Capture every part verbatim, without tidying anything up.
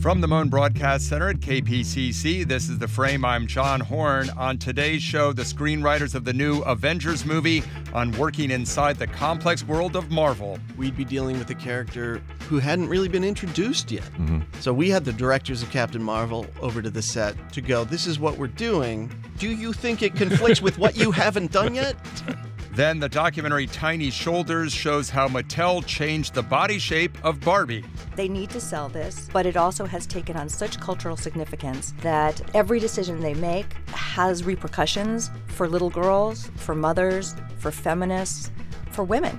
From the Moan Broadcast Center at K P C C, this is The Frame. I'm John Horn. On today's show, the screenwriters of the new Avengers movie on working inside the complex world of Marvel. We'd be dealing with a character who hadn't really been introduced yet. Mm-hmm. So we had the directors of Captain Marvel over to the set to go, this is what we're doing. Do you think it conflicts with what you haven't done yet? Then the documentary Tiny Shoulders shows how Mattel changed the body shape of Barbie. They need to sell this, but it also has taken on such cultural significance that every decision they make has repercussions for little girls, for mothers, for feminists, for women.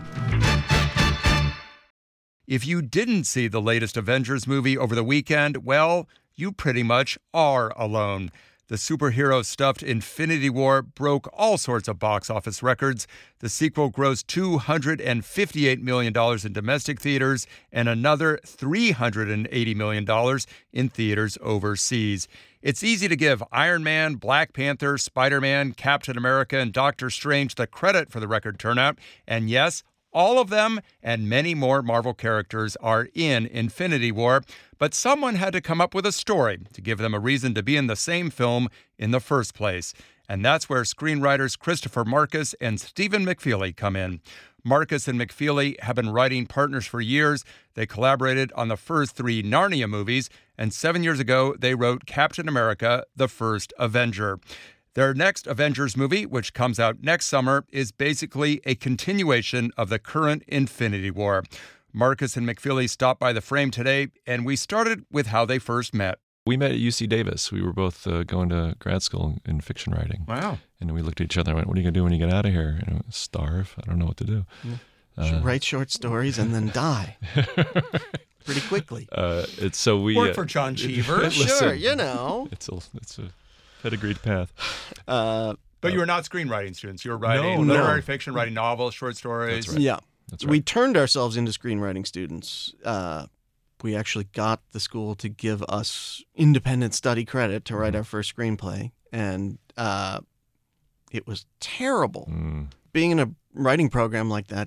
If you didn't see the latest Avengers movie over the weekend, well, you pretty much are alone. The superhero-stuffed Infinity War broke all sorts of box office records. The sequel grossed two hundred fifty-eight million dollars in domestic theaters and another three hundred eighty million dollars in theaters overseas. It's easy to give Iron Man, Black Panther, Spider-Man, Captain America, and Doctor Strange the credit for the record turnout. And yes, all of them and many more Marvel characters are in Infinity War, but someone had to come up with a story to give them a reason to be in the same film in the first place. And that's where screenwriters Christopher Marcus and Stephen McFeely come in. Marcus and McFeely have been writing partners for years. They collaborated on the first three Narnia movies, and seven years ago, they wrote Captain America, the First Avenger. Their next Avengers movie, which comes out next summer, is basically a continuation of the current Infinity War. Marcus and McFeely stopped by The Frame today, and we started with how they first met. We met at U C Davis. We were both uh, going to grad school in fiction writing. Wow. And we looked at each other and went, what are you going to do when you get out of here? And I went, starve. I don't know what to do. Yeah. Uh, write short stories and then die. Pretty quickly. Uh, it's so we Work uh, for John Cheever. Listen, Sure, you know. It's a, it's a pedigreed path. Uh, But you were not screenwriting students. You were writing No, no. literary fiction, writing novels, short stories. That's right. Yeah. That's right. We turned ourselves into screenwriting students. Uh, we actually got the school to give us independent study credit to write our first screenplay, and uh, it was terrible. Mm. Being in a writing program like that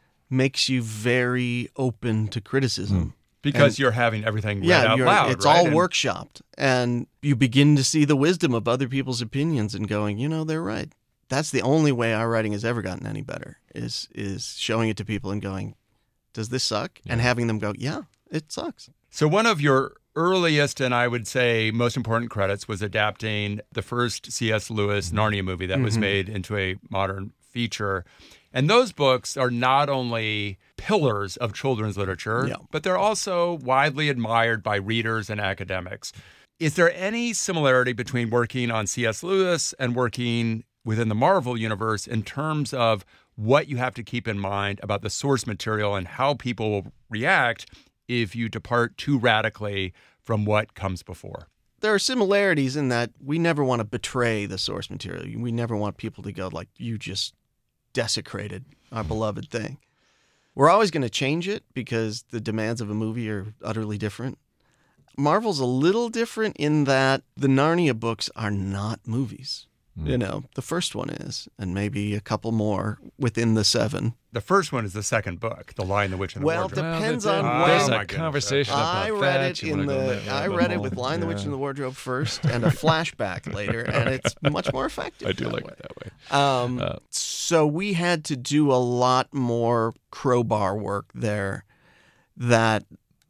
makes you very open to criticism. Because And- you're having everything read Yeah, out you're, loud, it's right? all And- workshopped, and you begin to see the wisdom of other people's opinions and going, you know, they're right. That's the only way our writing has ever gotten any better, is is showing it to people and going, does this suck? And having them go, yeah, it sucks. So one of your earliest and I would say most important credits was adapting the first C S. Lewis Narnia movie that was Mhm. made into a modern feature. And those books are not only pillars of children's literature, Yeah. but they're also widely admired by readers and academics. Is there any similarity between working on C S. Lewis and working within the Marvel universe in terms of what you have to keep in mind about the source material and how people will react if you depart too radically from what comes before? There are similarities in that we never want to betray the source material. We never want people to go like, you just desecrated our beloved thing. We're always going to change it because the demands of a movie are utterly different. Marvel's a little different in that the Narnia books are not movies. You know, the first one is, and maybe a couple more within the seven. The first one is the second book, The Lion, the Witch, and the Well, Wardrobe. depends Well, on Oh, when. There's my a goodness. conversation about I read that. it You in wanna go the. there? I Yeah, read it more. with Lion, the Witch, Yeah. and the Wardrobe first, and a flashback later, and it's much more effective. I do that like way. it that way. Um, Uh, so we had to do a lot more crowbar work there that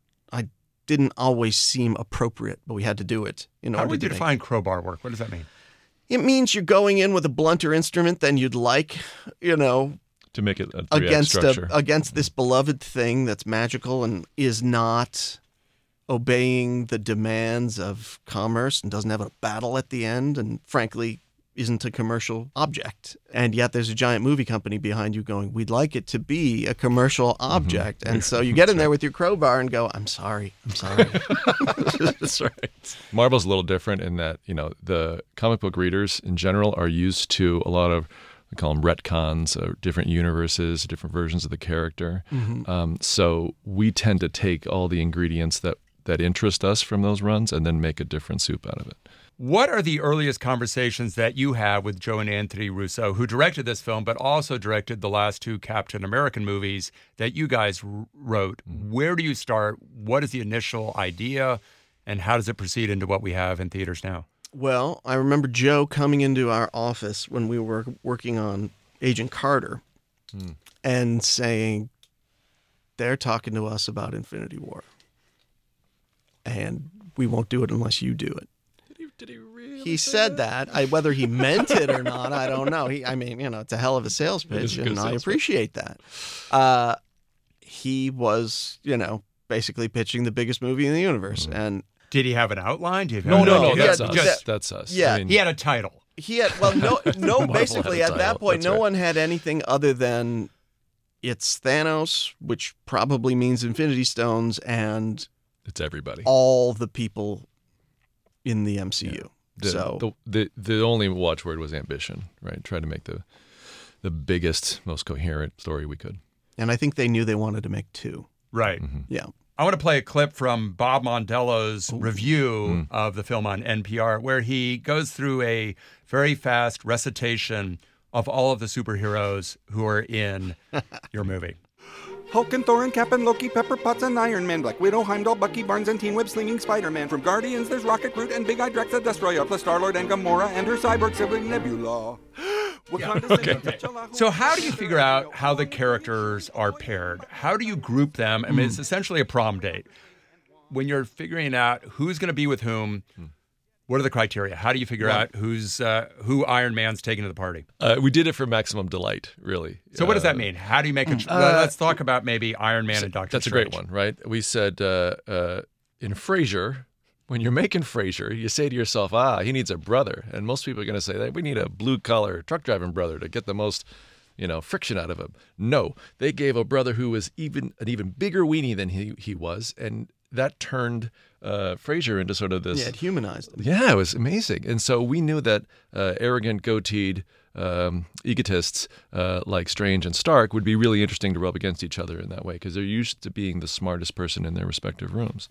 I didn't always seem appropriate, but we had to do it in How order would to you make- define crowbar work? What does that mean? It means you're going in with a blunter instrument than you'd like, you know, to make it a three-act against structure. a, against this beloved thing that's magical and is not obeying the demands of commerce and doesn't have a battle at the end and frankly isn't a commercial object. And yet there's a giant movie company behind you going, we'd like it to be a commercial object. And so you get in there with your crowbar and go, I'm sorry, I'm sorry. That's right. Marvel's a little different in that, you know, the comic book readers in general are used to a lot of, we call them retcons, or different universes, different versions of the character. Mm-hmm. Um, so we tend to take all the ingredients that, that interest us from those runs and then make a different soup out of it. What are the earliest conversations that you have with Joe and Anthony Russo, who directed this film, but also directed the last two Captain American movies that you guys r- wrote? Where do you start? What is the initial idea? And how does it proceed into what we have in theaters now? Well, I remember Joe coming into our office when we were working on Agent Carter hmm. and saying, they're talking to us about Infinity War. And we won't do it unless you do it. Did he, did he really He said that. I, whether he meant it or not, I don't know. He, I mean, you know, it's a hell of a sales pitch, and I appreciate pitch. that. Uh, he was, you know, basically pitching the biggest movie in the universe. Mm. And did he have an outline? Do you have no, no, no, no. That's had, us. Just, that's us. Yeah, I mean, he had a title. He had well, no, no. basically, at that point, that's no right. one had anything other than it's Thanos, which probably means Infinity Stones, and it's everybody, all the people in the M C U. Yeah. The, so the, the the only watchword was ambition, right? Try to make the the biggest, most coherent story we could. And I think they knew they wanted to make two. Right. Mm-hmm. Yeah. I want to play a clip from Bob Mondello's Ooh. review Mm. of the film on N P R, where he goes through a very fast recitation of all of the superheroes who are in your movie. Hulk and Thor and Cap and Loki, Pepper Potts and Iron Man, Black Widow, Heimdall, Bucky Barnes and Teen Web Slinging Spider-Man. From Guardians, there's Rocket, Groot, and Big Eye Drax the Destroyer, plus Star-Lord and Gamora and her cyborg sibling Nebula. Yeah. Okay. So how do you figure out how the characters are paired? How do you group them? I mean, it's essentially a prom date. When you're figuring out who's going to be with whom, what are the criteria? How do you figure Well, out who's uh, who Iron Man's taking to the party? Uh, we did it for maximum delight, really. So what does Uh, that mean? How do you make a... Tr- Uh, let's talk about maybe Iron Man and Doctor That's Strange. a great one, right? We said uh, uh, in Frasier, when you're making Frasier, you say to yourself, ah, he needs a brother. And most people are going to say, that we need a blue-collar truck driving brother to get the most, you know, friction out of him. No, they gave a brother who was even an even bigger weenie than he, he was, and that turned uh, Frasier into sort of this... Yeah, it humanized him. Yeah, it was amazing. And so we knew that uh, arrogant, goateed um, egotists uh, like Strange and Stark would be really interesting to rub against each other in that way, because they're used to being the smartest person in their respective rooms.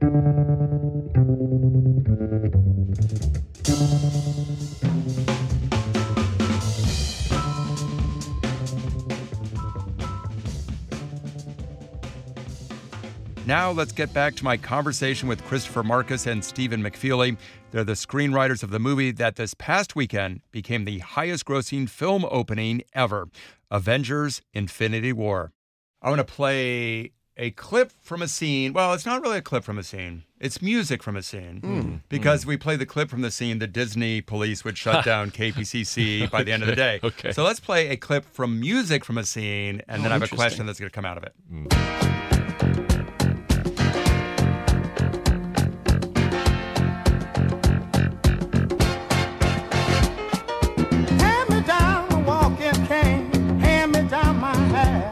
Now let's get back to my conversation with Christopher Marcus and Stephen McFeely. They're the screenwriters of the movie that this past weekend became the highest-grossing film opening ever, Avengers: Infinity War. I want to play a clip from a scene. Well, it's not really a clip from a scene. It's music from a scene. Mm. Because mm. we play the clip from the scene, the Disney police would shut down K P C C by the end of the day. Okay. So let's play a clip from music from a scene, and Oh, then I have a interesting. question that's going to come out of it. Mm. Hand me down the walking cane, hand me down my hat.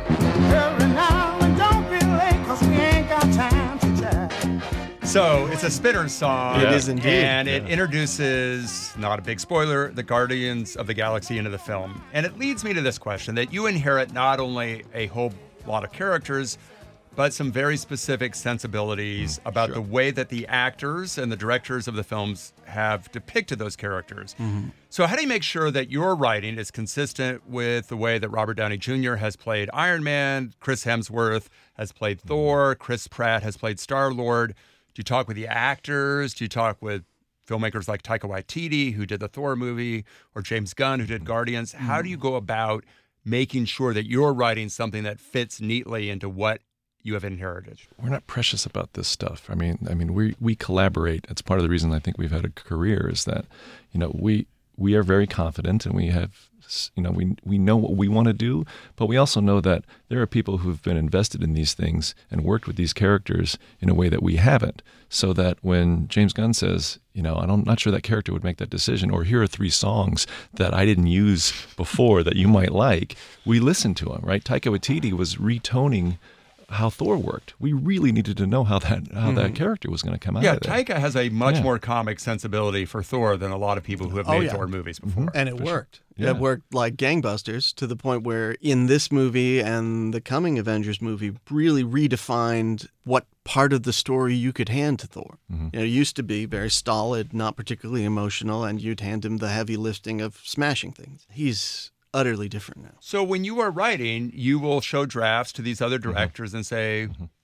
Hurry now and don't be late, 'cause we ain't got time to chat. So it's a Spinners song. It is indeed. And it Yeah. introduces, not a big spoiler, the Guardians of the Galaxy into the film. And it leads me to this question, that you inherit not only a whole lot of characters, but some very specific sensibilities about sure. the way that the actors and the directors of the films have depicted those characters. Mm-hmm. So how do you make sure that your writing is consistent with the way that Robert Downey Junior has played Iron Man, Chris Hemsworth has played Mm-hmm. Thor, Chris Pratt has played Star-Lord? Do you talk with the actors? Do you talk with filmmakers like Taika Waititi, who did the Thor movie, or James Gunn, who did Guardians? How do you go about making sure that you're writing something that fits neatly into what you have inherited? We're not precious about this stuff. I mean, I mean, we we collaborate. It's part of the reason I think we've had a career is that, you know, we we are very confident and we have, you know, we we know what we want to do, but we also know that there are people who've been invested in these things and worked with these characters in a way that we haven't. So that when James Gunn says, you know, I'm not sure that character would make that decision, or here are three songs that I didn't use before that you might like, we listen to him, right? Taika Waititi was retoning how Thor worked. We really needed to know how that how Mm-hmm. that character was going to come out Yeah, of there. Taika has a much Yeah. more comic sensibility for Thor than a lot of people who have Oh, made yeah. Thor movies before. And it worked. Yeah. It worked like gangbusters, to the point where in this movie and the coming Avengers movie really redefined what part of the story you could hand to Thor. Mm-hmm. You know, it used to be very stolid, not particularly emotional, and you'd hand him the heavy lifting of smashing things. He's utterly different now. So when you are writing, you will show drafts to these other directors and say,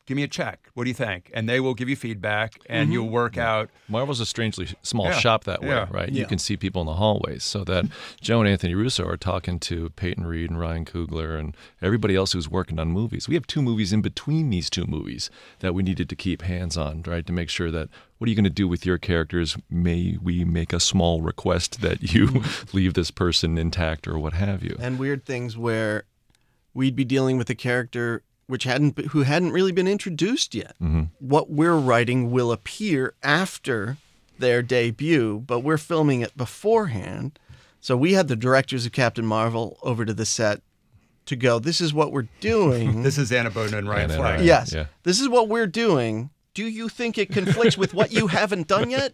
give me a check. What do you think? And they will give you feedback, and Mm-hmm. you'll work Yeah. out. Marvel's a strangely small Yeah. shop that way, Yeah. right? Yeah. You can see people in the hallways, so that Joe and Anthony Russo are talking to Peyton Reed and Ryan Coogler and everybody else who's working on movies. We have two movies in between these two movies that we needed to keep hands on, right? To make sure that what are you going to do with your characters? May we make a small request that you leave this person intact or what have you? And weird things where we'd be dealing with a character which hadn't who hadn't really been introduced yet. Mm-hmm. What we're writing will appear after their debut, but we're filming it beforehand. So we had the directors of Captain Marvel over to the set to go, this is what we're doing. This is Anna Boden and Ryan Anna, Fleck. Ryan. Yes. Yeah. This is what we're doing. Do you think it conflicts with what you haven't done yet?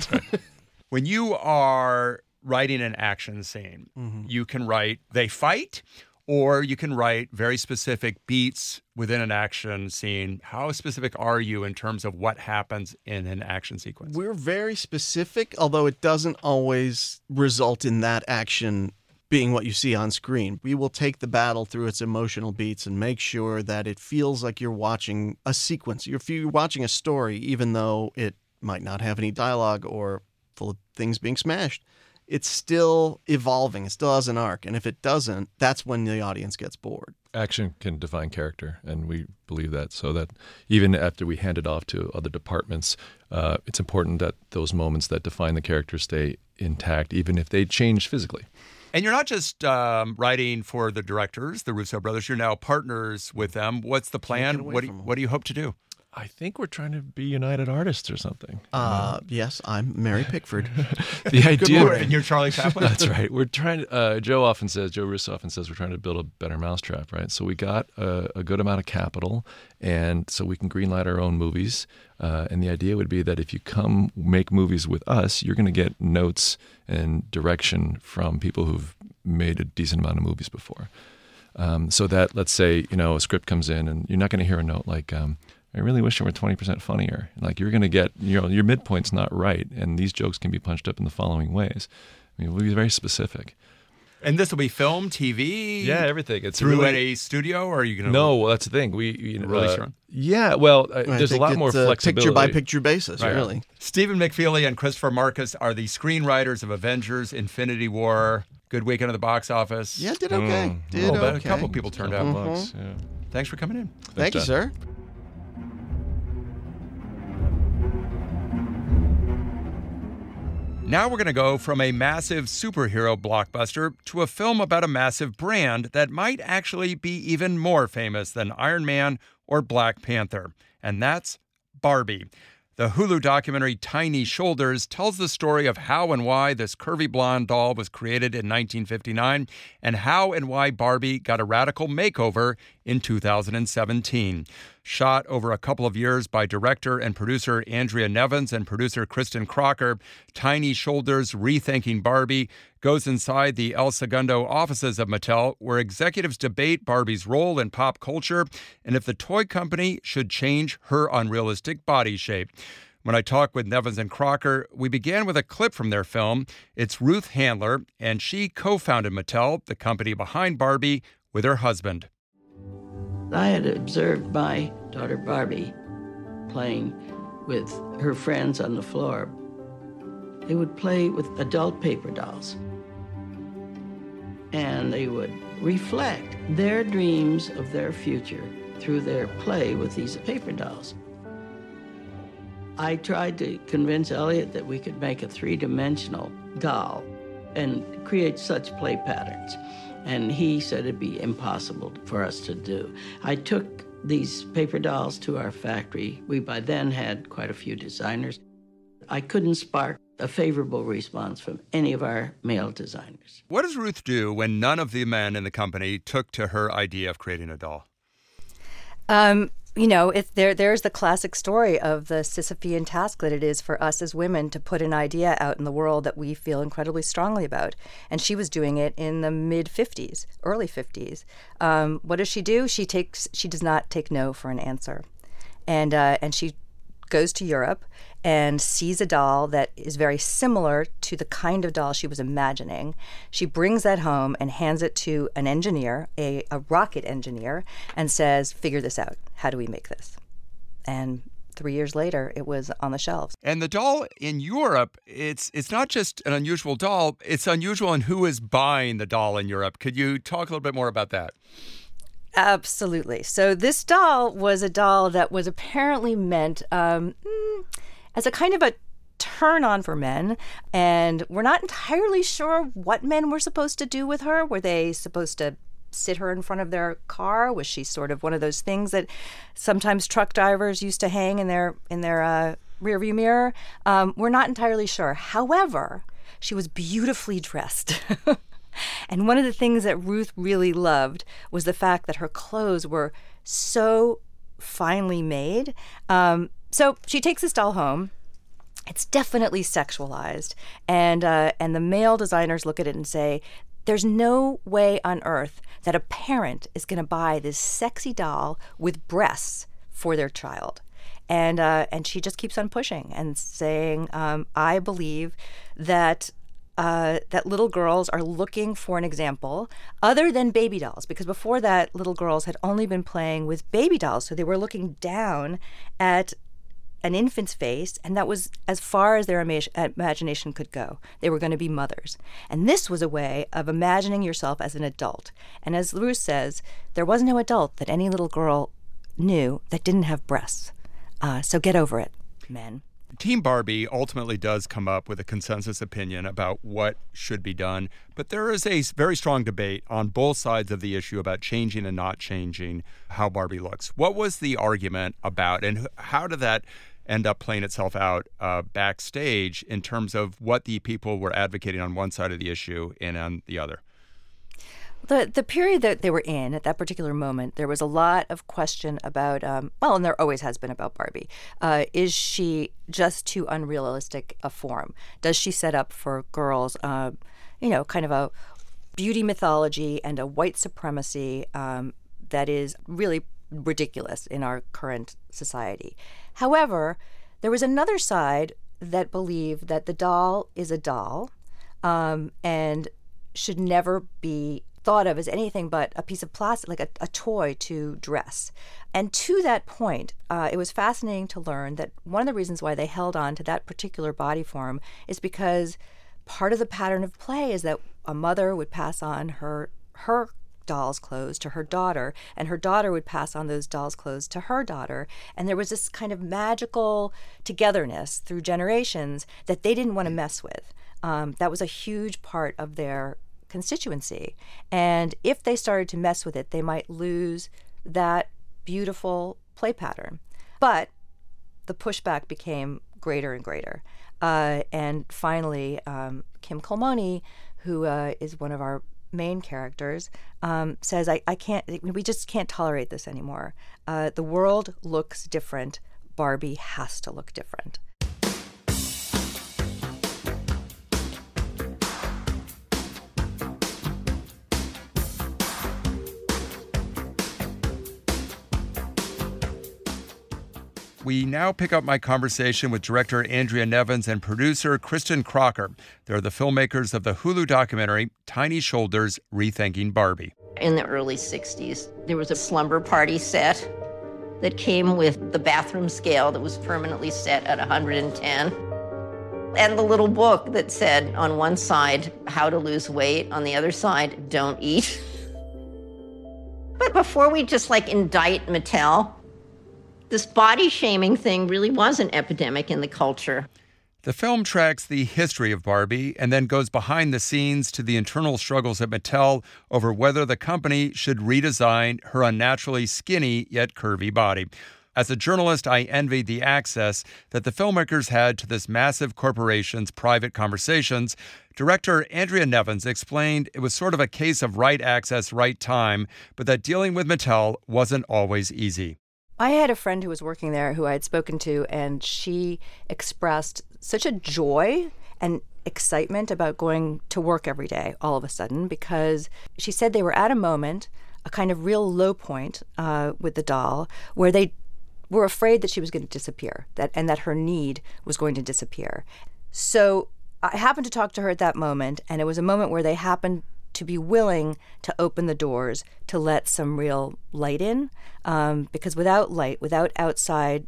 When you are writing an action scene, Mm-hmm. you can write they fight, or you can write very specific beats within an action scene. How specific are you in terms of what happens in an action sequence? We're very specific, although it doesn't always result in that action being what you see on screen. We will take the battle through its emotional beats and make sure that it feels like you're watching a sequence. If you're watching a story, even though it might not have any dialogue or full of things being smashed, it's still evolving. It still has an arc. And if it doesn't, that's when the audience gets bored. Action can define character, and we believe that. So that even after we hand it off to other departments, uh, it's important that those moments that define the character stay intact, even if they change physically. And you're not just um, writing for the directors, the Russo brothers. You're now partners with them. What's the plan? away What do, from them. what do you hope to do? I think we're trying to be United Artists or something. Uh, yes, I'm Mary Pickford. The idea. And you're Charlie Chaplin? That's right. We're trying to, uh, Joe often says, Joe Russo often says, we're trying to build a better mousetrap, right? So we got a, a good amount of capital, and so we can greenlight our own movies. Uh, and the idea would be that if you come make movies with us, you're going to get notes and direction from people who've made a decent amount of movies before. Um, so that, let's say, you know, a script comes in, and you're not going to hear a note like, um, I really wish it were twenty percent funnier. Like, you're going to get, you know, your midpoint's not right, and these jokes can be punched up in the following ways. I mean, we'll be very specific. And this will be film, T V? Yeah, everything. It's Through really, a studio, or are you going to... No, well, that's the thing. We, you know, Release uh, your own? Yeah, well, uh, I there's a think lot it's more a flexibility. Picture by picture basis, Right. really. Stephen McFeely and Christopher Marcus are the screenwriters of Avengers Infinity War. Good weekend at the box office. Yeah, did okay. Mm, Did a little bit. okay. A couple people turned out. Couple bucks, yeah. Thanks for coming in. Thank you, John. sir. Now we're going to go from a massive superhero blockbuster to a film about a massive brand that might actually be even more famous than Iron Man or Black Panther. And that's Barbie. The Hulu documentary Tiny Shoulders tells the story of how and why this curvy blonde doll was created in nineteen fifty-nine and how and why Barbie got a radical makeover in two thousand seventeen. Shot over a couple of years by director and producer Andrea Nevins and producer Kristen Crocker, Tiny Shoulders Rethinking Barbie goes inside the El Segundo offices of Mattel, where executives debate Barbie's role in pop culture and if the toy company should change her unrealistic body shape. When I talked with Nevins and Crocker, we began with a clip from their film. It's Ruth Handler, and she co-founded Mattel, the company behind Barbie, with her husband. I had observed my daughter Barbie playing with her friends on the floor. They would play with adult paper dolls. And they would reflect their dreams of their future through their play with these paper dolls. I tried to convince Elliot that we could make a three-dimensional doll and create such play patterns. And he said it'd be impossible for us to do. I took these paper dolls to our factory. We by then had quite a few designers. I couldn't spark a favorable response from any of our male designers. What does Ruth do when none of the men in the company took to her idea of creating a doll? Um, you know, it, there there's the classic story of the Sisyphean task that it is for us as women to put an idea out in the world that we feel incredibly strongly about. And she was doing it in the mid fifties, early fifties. Um, what does she do? She takes she does not take no for an answer, and uh, and she goes to Europe and sees a doll that is very similar to the kind of doll she was imagining. She brings that home and hands it to an engineer, a, a rocket engineer, and says, figure this out. How do we make this? and three years later, it was on the shelves. And the doll in Europe, it's it's not just an unusual doll, it's unusual in who is buying the doll in Europe. Could you talk a little bit more about that? Absolutely. So this doll was a doll that was apparently meant um, as a kind of a turn on for men. And we're not entirely sure what men were supposed to do with her. Were they supposed to sit her in front of their car? Was she sort of one of those things that sometimes truck drivers used to hang in their in their uh, rearview mirror? Um, we're not entirely sure. However, she was beautifully dressed. And one of the things that Ruth really loved was the fact that her clothes were so finely made. Um, so she takes this doll home. It's definitely sexualized. And uh, and the male designers look at it and say, there's no way on earth that a parent is going to buy this sexy doll with breasts for their child. And uh, and she just keeps on pushing and saying, um, I believe that uh, that little girls are looking for an example other than baby dolls, because before that, little girls had only been playing with baby dolls. So they were looking down at an infant's face, and that was as far as their ima- imagination could go. They were going to be mothers. And this was a way of imagining yourself as an adult. And as Ruth says, there was no adult that any little girl knew that didn't have breasts. Uh, so get over it, men. Team Barbie ultimately does come up with a consensus opinion about what should be done, but there is a very strong debate on both sides of the issue about changing and not changing how Barbie looks. What was the argument about, and how did that end up playing itself out uh, backstage in terms of what the people were advocating on one side of the issue and on the other? The the period that they were in at that particular moment, there was a lot of question about, um, well, and there always has been about Barbie. Uh, is she just too unrealistic a form? Does she set up for girls, uh, you know, kind of a beauty mythology and a white supremacy um, that is really ridiculous in our current society? However, there was another side that believed that the doll is a doll um, and should never be thought of as anything but a piece of plastic, like a, a toy to dress. And to that point, uh, it was fascinating to learn that one of the reasons why they held on to that particular body form is because part of the pattern of play is that a mother would pass on her her doll's clothes to her daughter, and her daughter would pass on those doll's clothes to her daughter. And there was this kind of magical togetherness through generations that they didn't want to mess with. Um, that was a huge part of their constituency. And if they started to mess with it, they might lose that beautiful play pattern. But the pushback became greater and greater. Uh, and finally, um, Kim Colmoni, who uh, is one of our main characters, um, says, I, I can't, we just can't tolerate this anymore. Uh, the world looks different. Barbie has to look different. We now pick up my conversation with director Andrea Nevins and producer Kristen Crocker. They're the filmmakers of the Hulu documentary, Tiny Shoulders, Rethinking Barbie. In the early sixties, there was a slumber party set that came with the bathroom scale that was permanently set at one hundred ten. And the little book that said on one side, how to lose weight, on the other side, don't eat. But before we just like indict Mattel, this body shaming thing really was an epidemic in the culture. The film tracks the history of Barbie and then goes behind the scenes to the internal struggles at Mattel over whether the company should redesign her unnaturally skinny yet curvy body. As a journalist, I envied the access that the filmmakers had to this massive corporation's private conversations. Director Andrea Nevins explained it was sort of a case of right access, right time, but that dealing with Mattel wasn't always easy. I had a friend who was working there who I had spoken to, and she expressed such a joy and excitement about going to work every day all of a sudden, because she said they were at a moment, a kind of real low point uh, with the doll, where they were afraid that she was going to disappear, that and that her need was going to disappear. So I happened to talk to her at that moment, and it was a moment where they happened to be willing to open the doors to let some real light in, um, because without light, without outside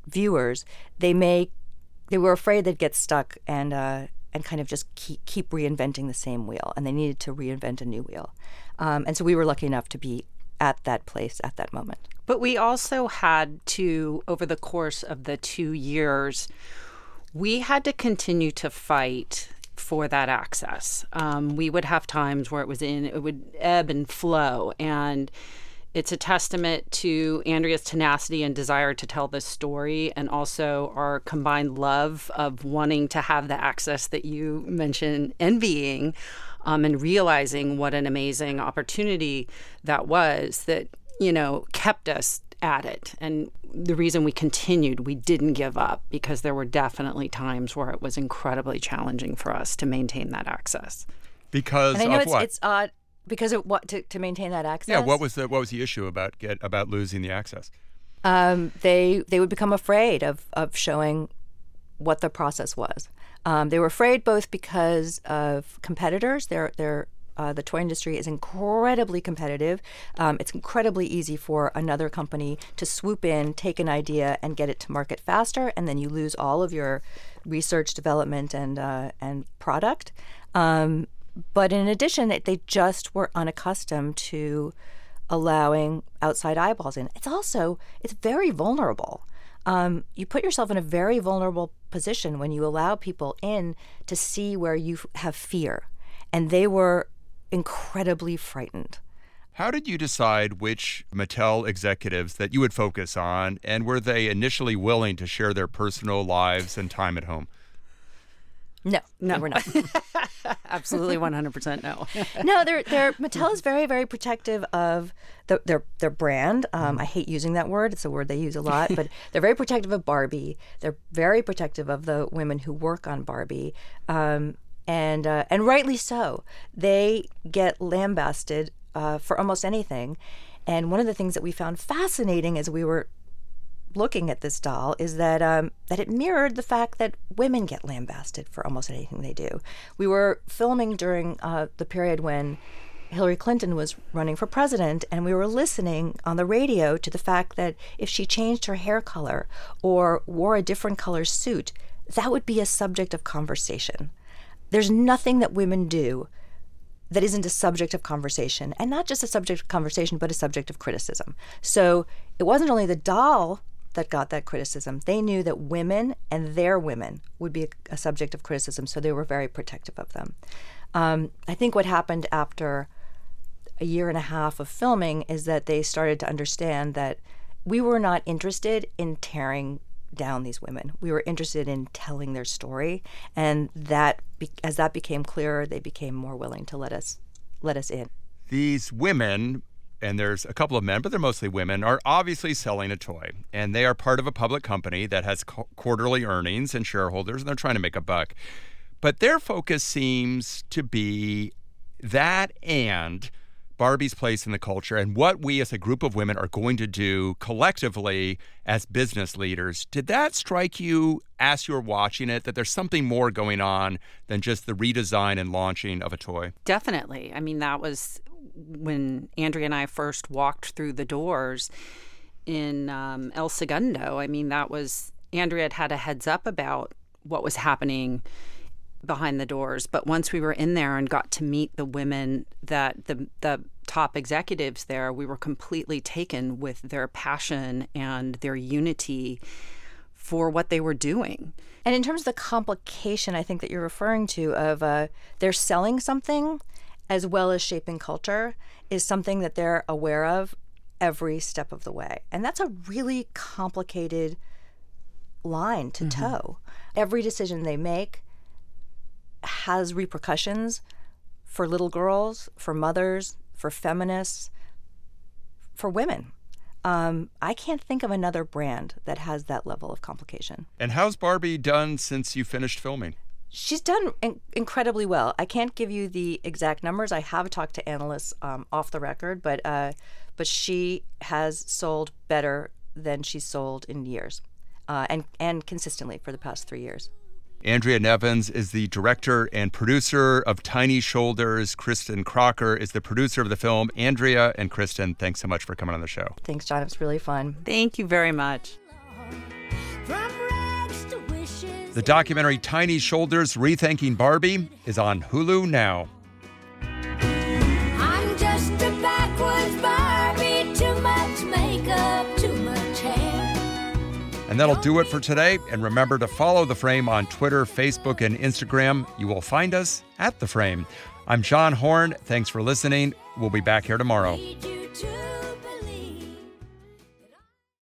viewers, they may they were afraid they'd get stuck and uh, and kind of just keep keep reinventing the same wheel, and they needed to reinvent a new wheel. Um, and so we were lucky enough to be at that place at that moment. But we also had to, over the course of the two years, we had to continue to fight for that access. Um, we would have times where it was in, it would ebb and flow. And it's a testament to Andrea's tenacity and desire to tell this story, and also our combined love of wanting to have the access that you mentioned, envying, um, and realizing what an amazing opportunity that was, that, you know, kept us at it. And the reason we continued, we didn't give up, because there were definitely times where it was incredibly challenging for us to maintain that access. Because and I know of it's, what? It's odd because of what to, to maintain that access. Yeah. What was the what was the issue about get about losing the access? Um, they they would become afraid of of showing what the process was. Um, they were afraid both because of competitors. They're they're Uh, the toy industry is incredibly competitive. Um, it's incredibly easy for another company to swoop in, take an idea, and get it to market faster, and then you lose all of your research, development, and uh, and product. Um, but in addition, they just were unaccustomed to allowing outside eyeballs in. It's also it's very vulnerable. Um, you put yourself in a very vulnerable position when you allow people in to see where you have fear, and they were incredibly frightened. How did you decide which Mattel executives that you would focus on, and were they initially willing to share their personal lives and time at home? No, No, they were not. Absolutely one hundred percent no. No, they're, they're, Mattel is very, very protective of the, their their brand. Um, I hate using that word. It's a word they use a lot, but they're very protective of Barbie. They're very protective of the women who work on Barbie. Um, And uh, and rightly so. They get lambasted uh, for almost anything. And one of the things that we found fascinating as we were looking at this doll is that um, that it mirrored the fact that women get lambasted for almost anything they do. We were filming during uh, the period when Hillary Clinton was running for president, and we were listening on the radio to the fact that if she changed her hair color or wore a different color suit, that would be a subject of conversation. There's nothing that women do that isn't a subject of conversation, and not just a subject of conversation, but a subject of criticism. So it wasn't only the doll that got that criticism. They knew that women and their women would be a, a subject of criticism, so they were very protective of them. Um, I think what happened after a year and a half of filming is that they started to understand that we were not interested in tearing down these women. We were interested in telling their story, and that be, as that became clearer, they became more willing to let us let us in. These women, and there's a couple of men, but they're mostly women, are obviously selling a toy, and they are part of a public company that has qu- quarterly earnings and shareholders, and they're trying to make a buck. But their focus seems to be that and Barbie's place in the culture and what we as a group of women are going to do collectively as business leaders. Did that strike you as you were watching it, that there's something more going on than just the redesign and launching of a toy? Definitely. I mean, that was when Andrea and I first walked through the doors in um, El Segundo. I mean, that was, Andrea had had a heads up about what was happening behind the doors, but once we were in there and got to meet the women, that the the top executives there, we were completely taken with their passion and their unity for what they were doing. And in terms of the complication, I think that you're referring to of uh, they're selling something as well as shaping culture is something that they're aware of every step of the way, and that's a really complicated line to mm-hmm. toe. Every decision they make has repercussions for little girls, for mothers, for feminists, for women. Um, I can't think of another brand that has that level of complication. And how's Barbie done since you finished filming? She's done in- incredibly well. I can't give you the exact numbers. I have talked to analysts um, off the record, but uh, but she has sold better than she's sold in years, uh, and and consistently for the past three years. Andrea Nevins is the director and producer of Tiny Shoulders. Kristen Crocker is the producer of the film. Andrea and Kristen, thanks so much for coming on the show. Thanks, John. It was really fun. Thank you very much. The documentary Tiny Shoulders Rethinking Barbie is on Hulu now. I'm just a backwards Barbie, too much makeup, too much hair. And that'll do it for today. And remember to follow The Frame on Twitter, Facebook, and Instagram. You will find us at The Frame. I'm John Horn. Thanks for listening. We'll be back here tomorrow. Need you to